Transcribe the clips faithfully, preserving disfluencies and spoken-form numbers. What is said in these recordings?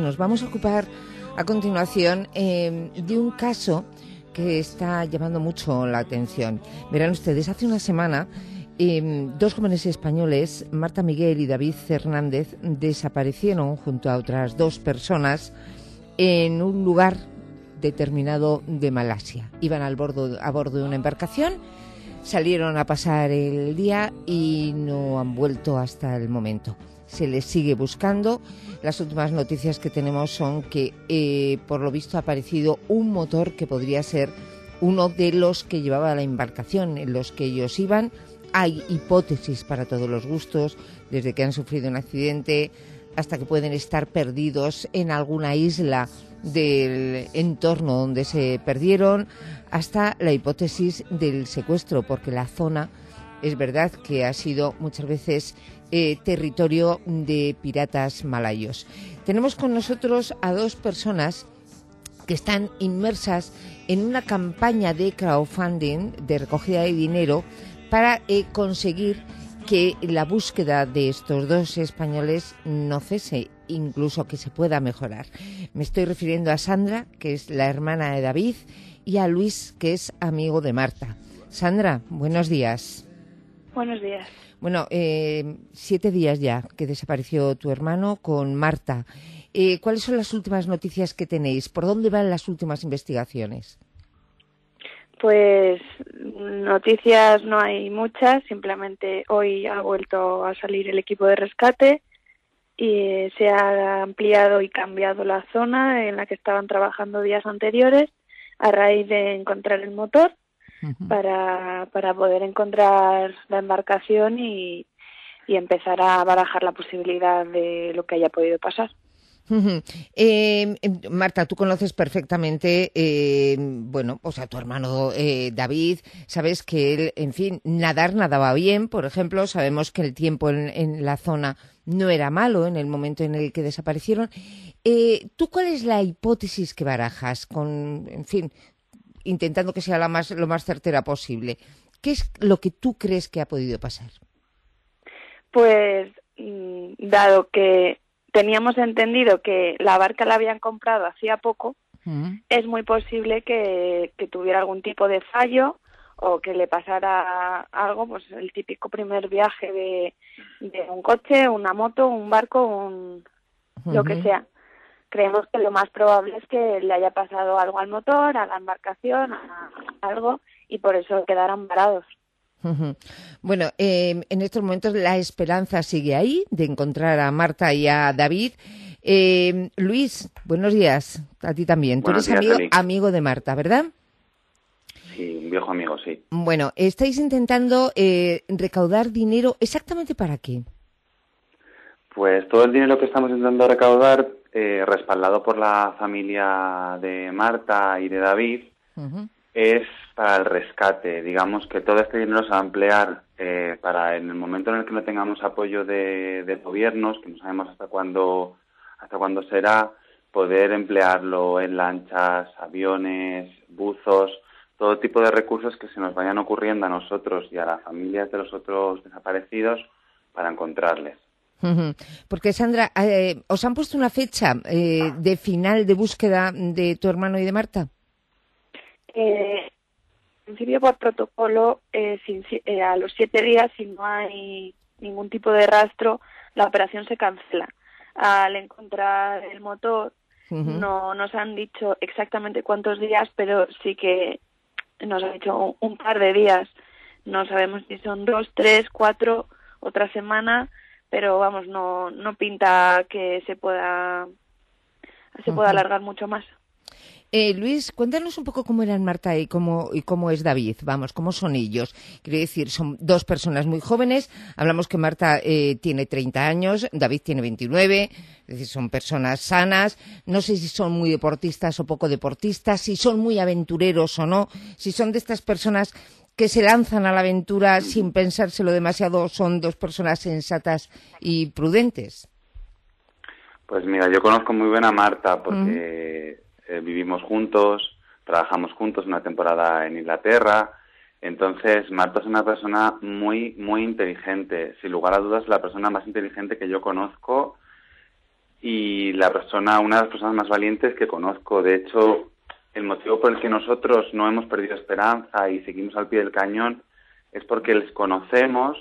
nos vamos a ocupar a continuación eh, de un caso que está llamando mucho la atención. Verán ustedes, hace una semana eh, dos jóvenes españoles, Marta Miguel y David Fernández, desaparecieron junto a otras dos personas en un lugar determinado de Malasia. Iban al bordo, a bordo de una embarcación, salieron a pasar el día y no han vuelto hasta el momento. Se les sigue buscando. Las últimas noticias que tenemos son que, eh, por lo visto, ha aparecido un motor que podría ser uno de los que llevaba la embarcación en los que ellos iban. Hay hipótesis para todos los gustos, desde que han sufrido un accidente hasta que pueden estar perdidos en alguna isla del entorno donde se perdieron, hasta la hipótesis del secuestro, porque la zona es verdad que ha sido muchas veces eh, territorio de piratas malayos. Tenemos con nosotros a dos personas que están inmersas en una campaña de crowdfunding, de recogida de dinero, para eh, conseguir que la búsqueda de estos dos españoles no cese, incluso que se pueda mejorar. Me estoy refiriendo a Sandra, que es la hermana de David, y a Luis, que es amigo de Marta. Sandra, buenos días. Buenos días. Bueno, eh, siete días ya que desapareció tu hermano con Marta. Eh, ¿Cuáles son las últimas noticias que tenéis? ¿Por dónde van las últimas investigaciones? Pues noticias no hay muchas, simplemente hoy ha vuelto a salir el equipo de rescate y se ha ampliado y cambiado la zona en la que estaban trabajando días anteriores a raíz de encontrar el motor uh-huh. para, para poder encontrar la embarcación y, y empezar a barajar la posibilidad de lo que haya podido pasar. Uh-huh. Eh, Marta, tú conoces perfectamente, eh, bueno, o sea, tu hermano eh, David, sabes que él, en fin, nadar nadaba bien, por ejemplo, sabemos que el tiempo en, en la zona no era malo en el momento en el que desaparecieron. Eh, ¿Tú cuál es la hipótesis que barajas, con, en fin, intentando que sea la más, lo más certera posible? ¿Qué es lo que tú crees que ha podido pasar? Pues, dado que teníamos entendido que la barca la habían comprado hacía poco, uh-huh. es muy posible que, que tuviera algún tipo de fallo o que le pasara algo, pues el típico primer viaje de, de un coche, una moto, un barco, un, uh-huh. lo que sea. Creemos que lo más probable es que le haya pasado algo al motor, a la embarcación, a algo, y por eso quedaran varados. Uh-huh. Bueno, eh, en estos momentos la esperanza sigue ahí de encontrar a Marta y a David. Eh, Luis, buenos días, a ti también. Tú Buenos eres días, amigo, amigo de Marta, ¿verdad? Sí, un viejo amigo, sí. Bueno, estáis intentando eh, recaudar dinero, ¿exactamente para qué? Pues todo el dinero que estamos intentando recaudar, eh, respaldado por la familia de Marta y de David, uh-huh. es para el rescate. Digamos que todo este dinero se va a emplear eh, para, en el momento en el que no tengamos apoyo de, de gobiernos, que no sabemos hasta cuándo, hasta cuándo será, poder emplearlo en lanchas, aviones, buzos, todo tipo de recursos que se nos vayan ocurriendo a nosotros y a las familias de los otros desaparecidos para encontrarles. Uh-huh. Porque, Sandra, eh, ¿os han puesto una fecha eh, de final de búsqueda de tu hermano y de Marta? Eh, en principio, por protocolo, eh, sin, eh, a los siete días, si no hay ningún tipo de rastro, la operación se cancela. Al encontrar el motor, uh-huh. no nos han dicho exactamente cuántos días, pero sí que nos han dicho un, un par de días. No sabemos si son dos, tres, cuatro, otra semana, pero vamos, no no pinta que se pueda se pueda uh-huh. alargar mucho más. Eh, Luis, cuéntanos un poco cómo eran Marta y cómo, y cómo es David, vamos, cómo son ellos. Quiero decir, son dos personas muy jóvenes, hablamos que Marta eh, tiene treinta años, David tiene veintinueve, es decir, son personas sanas, no sé si son muy deportistas o poco deportistas, si son muy aventureros o no, si son de estas personas que se lanzan a la aventura sin pensárselo demasiado, son dos personas sensatas y prudentes. Pues mira, yo conozco muy bien a Marta porque... Uh-huh. Eh, vivimos juntos, trabajamos juntos una temporada en Inglaterra, entonces Marta es una persona muy, muy inteligente, sin lugar a dudas la persona más inteligente que yo conozco y la persona, una de las personas más valientes que conozco. De hecho, el motivo por el que nosotros no hemos perdido esperanza y seguimos al pie del cañón es porque les conocemos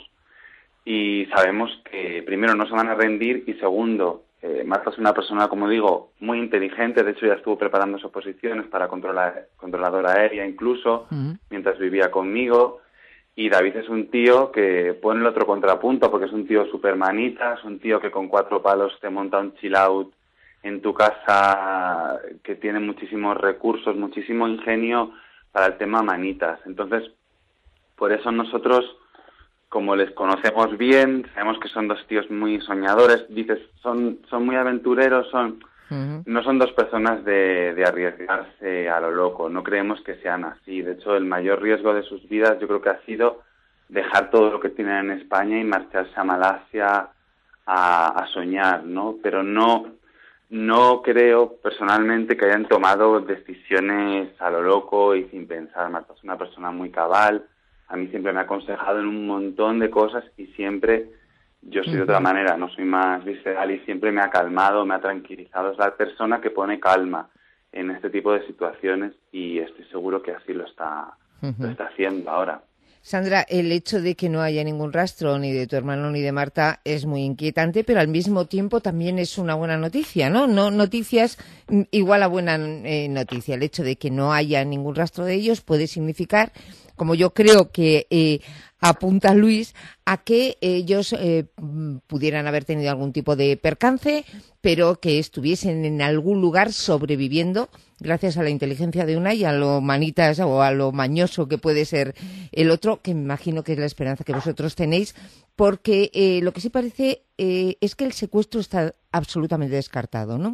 y sabemos que, primero, no se van a rendir y, segundo, eh, Marta es una persona, como digo, muy inteligente. De hecho, ya estuvo preparando sus oposiciones para controlar, controladora aérea incluso, uh-huh. mientras vivía conmigo. Y David es un tío que pone el otro contrapunto, porque es un tío súper manita, es un tío que con cuatro palos te monta un chill out en tu casa, que tiene muchísimos recursos, muchísimo ingenio para el tema manitas. Entonces, por eso nosotros, como les conocemos bien, sabemos que son dos tíos muy soñadores. Dices, son son muy aventureros, son uh-huh. no son dos personas de, de arriesgarse a lo loco. No creemos que sean así. De hecho, el mayor riesgo de sus vidas yo creo que ha sido dejar todo lo que tienen en España y marcharse a Malasia a, a soñar, ¿no? Pero no no creo personalmente que hayan tomado decisiones a lo loco y sin pensar. Marta es una persona muy cabal. A mí siempre me ha aconsejado en un montón de cosas y siempre yo soy de otra manera, no soy más visceral y siempre me ha calmado, me ha tranquilizado. Es la persona que pone calma en este tipo de situaciones y estoy seguro que así lo está, uh-huh. lo está haciendo ahora. Sandra, el hecho de que no haya ningún rastro ni de tu hermano ni de Marta es muy inquietante, pero al mismo tiempo también es una buena noticia, ¿no? No noticias igual a buena eh, noticia. El hecho de que no haya ningún rastro de ellos puede significar, como yo creo que eh, apunta Luis, a que ellos eh, pudieran haber tenido algún tipo de percance, pero que estuviesen en algún lugar sobreviviendo gracias a la inteligencia de una y a lo manitas o a lo mañoso que puede ser el otro, que me imagino que es la esperanza que vosotros tenéis, porque eh, lo que sí parece eh, es que el secuestro está absolutamente descartado, ¿no?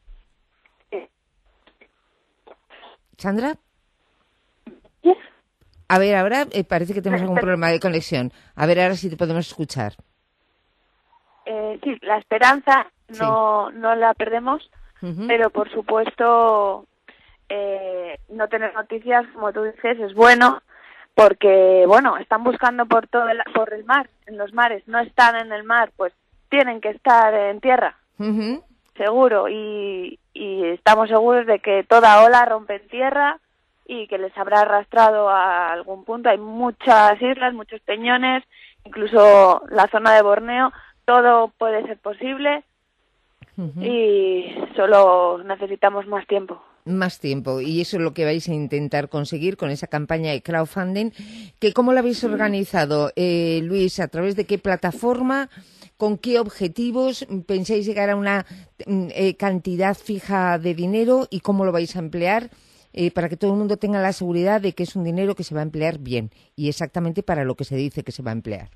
¿Sandra? A ver, ahora eh, parece que tenemos algún problema de conexión. A ver, ahora sí te podemos escuchar. Eh, sí, la esperanza no, sí. no la perdemos, uh-huh. pero por supuesto eh, no tener noticias, como tú dices, es bueno, porque, bueno, están buscando por todo el, por el mar, en los mares. No están en el mar, pues tienen que estar en tierra, uh-huh. seguro. Y, y estamos seguros de que toda ola rompe en tierra y que les habrá arrastrado a algún punto. Hay muchas islas, muchos peñones, incluso la zona de Borneo. Todo puede ser posible uh-huh. y solo necesitamos más tiempo. Más tiempo, y eso es lo que vais a intentar conseguir con esa campaña de crowdfunding. Que ¿Cómo la habéis organizado, eh, Luis? ¿A través de qué plataforma? ¿Con qué objetivos? ¿Pensáis llegar a una eh, cantidad fija de dinero? ¿Y cómo lo vais a emplear? Eh, para que todo el mundo tenga la seguridad de que es un dinero que se va a emplear bien y exactamente para lo que se dice que se va a emplear.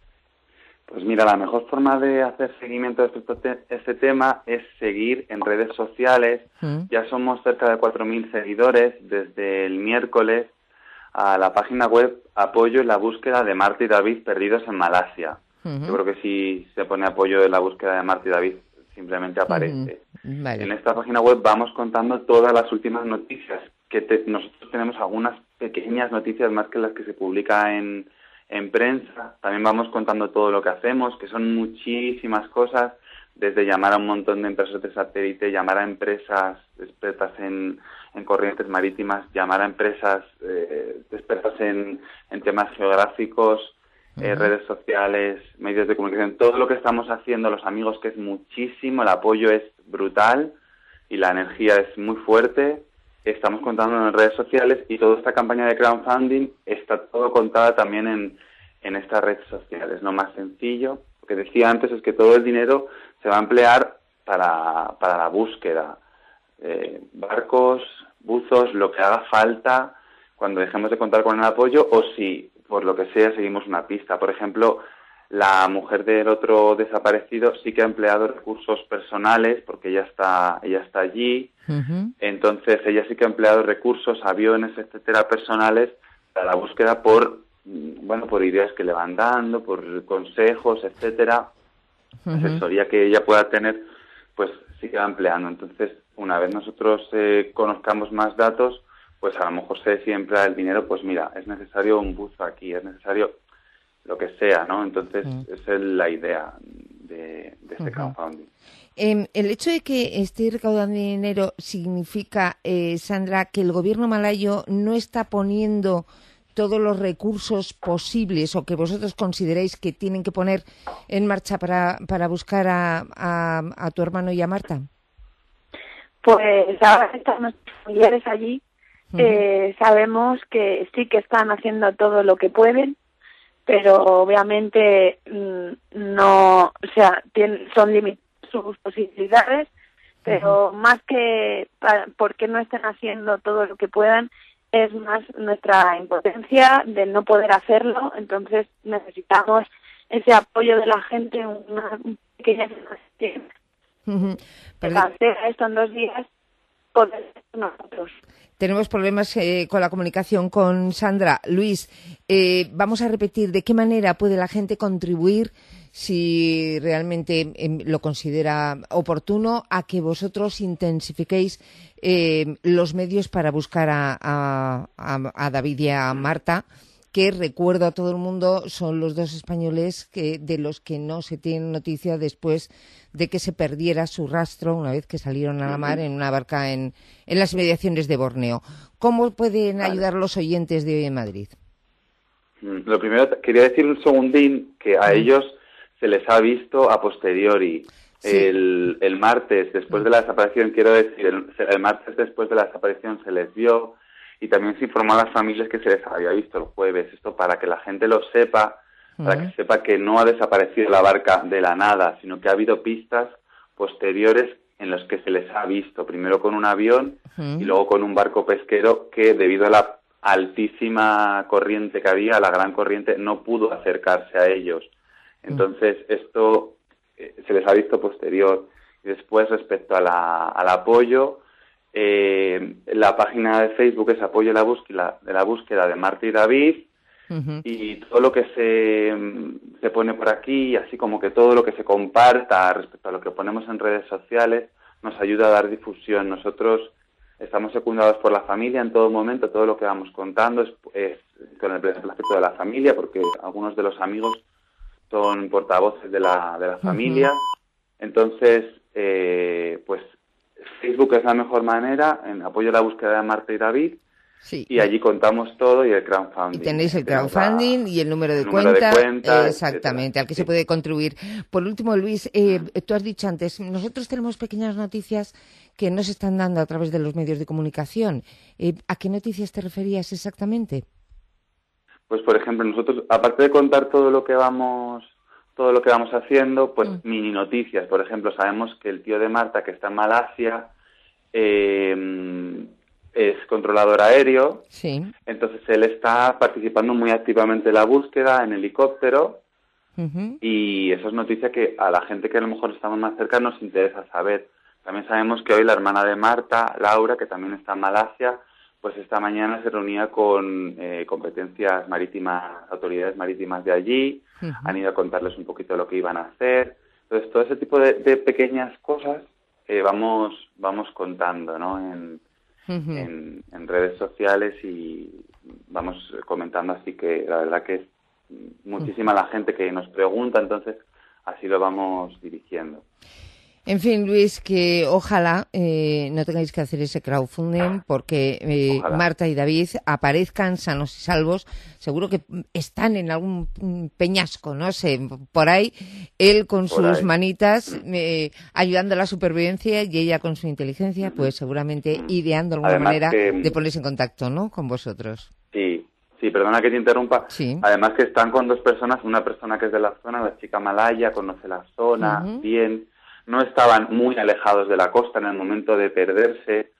Pues mira, la mejor forma de hacer seguimiento respecto a este tema es seguir en redes sociales. ¿Mm? Ya somos cerca de cuatro mil seguidores desde el miércoles a la página web Apoyo en la búsqueda de Marta y David perdidos en Malasia. Uh-huh. Yo creo que si se pone apoyo en la búsqueda de Marta y David simplemente aparece. Uh-huh. Vale. En esta página web vamos contando todas las últimas noticias, que te, nosotros tenemos algunas pequeñas noticias más que las que se publica en, en prensa. También vamos contando todo lo que hacemos, que son muchísimas cosas, desde llamar a un montón de empresas de satélite, llamar a empresas expertas en, en corrientes marítimas, llamar a empresas eh, expertas en, en temas geográficos, Eh, redes sociales, medios de comunicación, todo lo que estamos haciendo los amigos, que es muchísimo, el apoyo es brutal y la energía es muy fuerte. Estamos contando en redes sociales y toda esta campaña de crowdfunding está todo contada también en, en estas redes sociales. Lo más sencillo, lo que decía antes, es que todo el dinero se va a emplear para, para la búsqueda. Eh, barcos, buzos, lo que haga falta cuando dejemos de contar con el apoyo, o si por lo que sea seguimos una pista. Por ejemplo, la mujer del otro desaparecido sí que ha empleado recursos personales porque ella está ella está allí. Uh-huh. Entonces ella sí que ha empleado recursos, aviones, etcétera, personales para la búsqueda, por bueno por ideas que le van dando, por consejos, etcétera, uh-huh. asesoría que ella pueda tener, pues sí que va empleando. Entonces, una vez nosotros eh, conozcamos más datos, pues a lo mejor se siempre el dinero, pues mira, es necesario un buzo aquí, es necesario lo que sea, ¿no? Entonces, mm. esa es la idea de, de este uh-huh. crowdfunding. Eh, el hecho de que esté recaudando dinero significa, eh, Sandra, que el gobierno malayo no está poniendo todos los recursos posibles o que vosotros consideréis que tienen que poner en marcha para, para buscar a, a, a tu hermano y a Marta. Pues ahora que están nuestros familiares allí, uh-huh. eh, sabemos que sí que están haciendo todo lo que pueden, pero obviamente no, o sea, tienen, son limitadas sus posibilidades, pero uh-huh. más que para, porque no estén haciendo todo lo que puedan, es más nuestra impotencia de no poder hacerlo. Entonces necesitamos ese apoyo de la gente, una pequeña situación. Uh-huh. Que cancela esto en dos días, poder nosotros. Tenemos problemas eh, con la comunicación con Sandra. Luis, eh, vamos a repetir de qué manera puede la gente contribuir, si realmente eh, lo considera oportuno, a que vosotros intensifiquéis eh, los medios para buscar a, a, a David y a Marta, que, recuerdo a todo el mundo, son los dos españoles que de los que no se tiene noticia después de que se perdiera su rastro una vez que salieron a la mar en una barca en, en las inmediaciones de Borneo. ¿Cómo pueden ayudar los oyentes de Hoy en Madrid? Lo primero, quería decir un segundín que a ellos se les ha visto a posteriori. Sí. El, el martes, después de la desaparición, quiero decir, el, el martes después de la desaparición se les vio, y también se informó a las familias que se les había visto el jueves. Esto para que la gente lo sepa, uh-huh. para que sepa que no ha desaparecido la barca de la nada, sino que ha habido pistas posteriores en las que se les ha visto, primero con un avión uh-huh. y luego con un barco pesquero que, debido a la altísima corriente que había, la gran corriente, no pudo acercarse a ellos. Entonces, uh-huh. esto eh, se les ha visto posterior. Y después, respecto a la, al apoyo, Eh, la página de Facebook es Apoyo la búsqueda de la búsqueda de Marta y David, uh-huh. y todo lo que se, se pone por aquí, así como que todo lo que se comparta respecto a lo que ponemos en redes sociales, nos ayuda a dar difusión. Nosotros estamos secundados por la familia en todo momento, todo lo que vamos contando es, es con el beneficio de la familia, porque algunos de los amigos son portavoces de la, de la familia. Uh-huh. Entonces, eh, pues Facebook es la mejor manera, en Apoyo a la búsqueda de Marta y David, sí. y allí contamos todo, y el crowdfunding. Y tenéis el crowdfunding la, y el número de, el número cuenta, de cuenta, exactamente, etcétera. Al que sí. se puede contribuir. Por último, Luis, eh, tú has dicho antes, nosotros tenemos pequeñas noticias que nos están dando a través de los medios de comunicación. Eh, ¿A qué noticias te referías exactamente? Pues, por ejemplo, nosotros, aparte de contar todo lo que vamos... todo lo que vamos haciendo, pues mm. mini noticias. Por ejemplo, sabemos que el tío de Marta, que está en Malasia, eh, es controlador aéreo. Sí. Entonces él está participando muy activamente en la búsqueda, en helicóptero, uh-huh. y eso es noticia que a la gente que a lo mejor estamos más cerca nos interesa saber. También sabemos que hoy la hermana de Marta, Laura, que también está en Malasia, pues esta mañana se reunía con eh, competencias marítimas, autoridades marítimas de allí, uh-huh. han ido a contarles un poquito lo que iban a hacer. Entonces, todo ese tipo de, de pequeñas cosas eh, vamos vamos contando, ¿no? En, uh-huh. en, en redes sociales, y vamos comentando, así que la verdad que es muchísima uh-huh. la gente que nos pregunta, entonces así lo vamos dirigiendo. En fin, Luis, que ojalá eh, no tengáis que hacer ese crowdfunding, porque eh, Marta y David aparezcan sanos y salvos. Seguro que están en algún peñasco, no sé, por ahí. Él con por sus ahí. manitas eh, ayudando a la supervivencia, y ella con su inteligencia, pues seguramente ideando alguna Además manera que... de ponerse en contacto, ¿no?, con vosotros. Sí, sí, perdona que te interrumpa. Sí. Además que están con dos personas, una persona que es de la zona, la chica malaya, conoce la zona uh-huh. bien. No estaban muy alejados de la costa en el momento de perderse,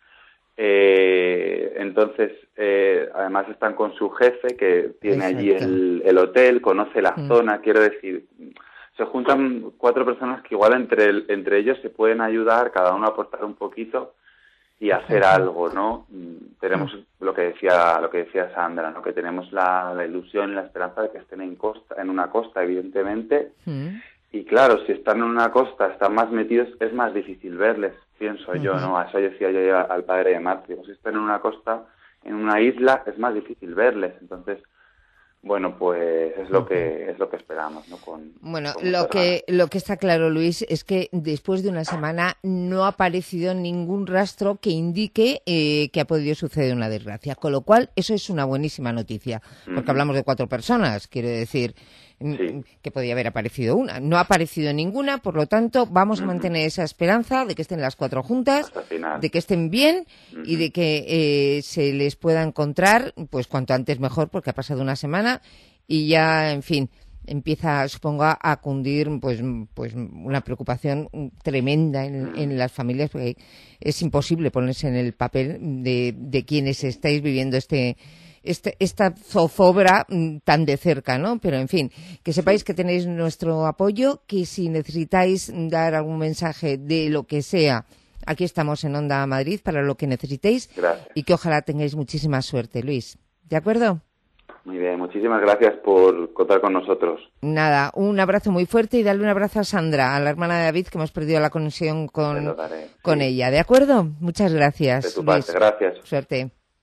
eh, entonces eh, además están con su jefe, que tiene Exacto. allí el, el hotel, conoce la mm. zona, quiero decir, se juntan cuatro personas que igual entre el, entre ellos se pueden ayudar, cada uno a aportar un poquito y hacer uh-huh. algo, ¿no? Tenemos uh-huh. lo que decía lo que decía Sandra, ¿no? Que tenemos la, la ilusión y la esperanza de que estén en costa, en una costa, evidentemente. Uh-huh. Y claro, si están en una costa, están más metidos, es más difícil verles, pienso uh-huh. yo, ¿no? A eso decía yo al padre de Marta. Digo, si están en una costa, en una isla, es más difícil verles. Entonces, Bueno, pues es lo que es lo que esperamos, ¿no? Con, bueno, con lo que lo que está claro, Luis, es que después de una semana no ha aparecido ningún rastro que indique eh, que ha podido suceder una desgracia, con lo cual eso es una buenísima noticia, porque uh-huh. hablamos de cuatro personas, quiero decir sí. que podía haber aparecido una. No ha aparecido ninguna, por lo tanto, vamos uh-huh. a mantener esa esperanza de que estén las cuatro juntas, de que estén bien uh-huh. y de que eh, se les pueda encontrar, pues cuanto antes mejor, porque ha pasado una semana y ya, en fin, empieza, supongo, a cundir pues, pues una preocupación tremenda en, en las familias, porque es imposible ponerse en el papel de, de quienes estáis viviendo este, este esta zozobra tan de cerca, ¿no? Pero, en fin, que sepáis que tenéis nuestro apoyo, que si necesitáis dar algún mensaje de lo que sea, aquí estamos en Onda Madrid para lo que necesitéis. Gracias. Y que ojalá tengáis muchísima suerte, Luis. ¿De acuerdo? Muy bien, muchísimas gracias por contar con nosotros. Nada, un abrazo muy fuerte y darle un abrazo a Sandra, a la hermana de David, que hemos perdido la conexión con, con sí. ella. ¿De acuerdo? Muchas gracias. De tu parte, gracias. Suerte.